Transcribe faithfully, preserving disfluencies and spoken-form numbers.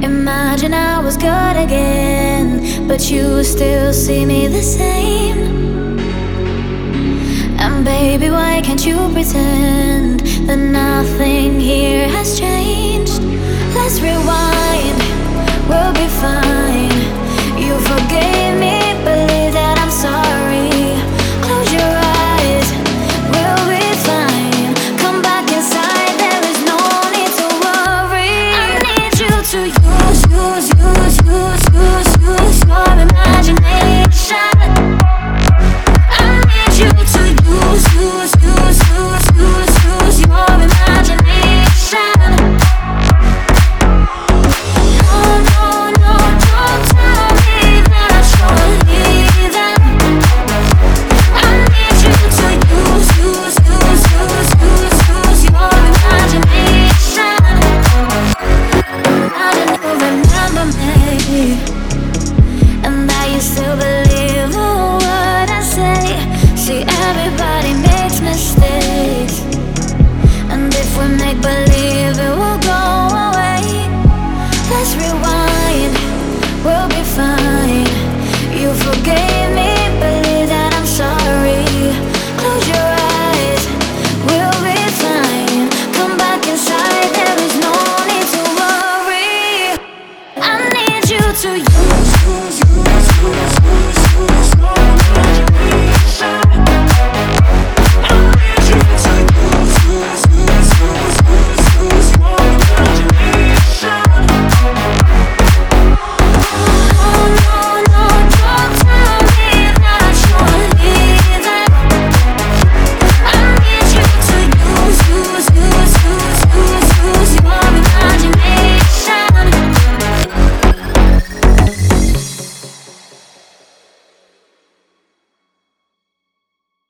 Imagine I was good again, but you still see me the same. And baby, why can't you pretend that nothing here has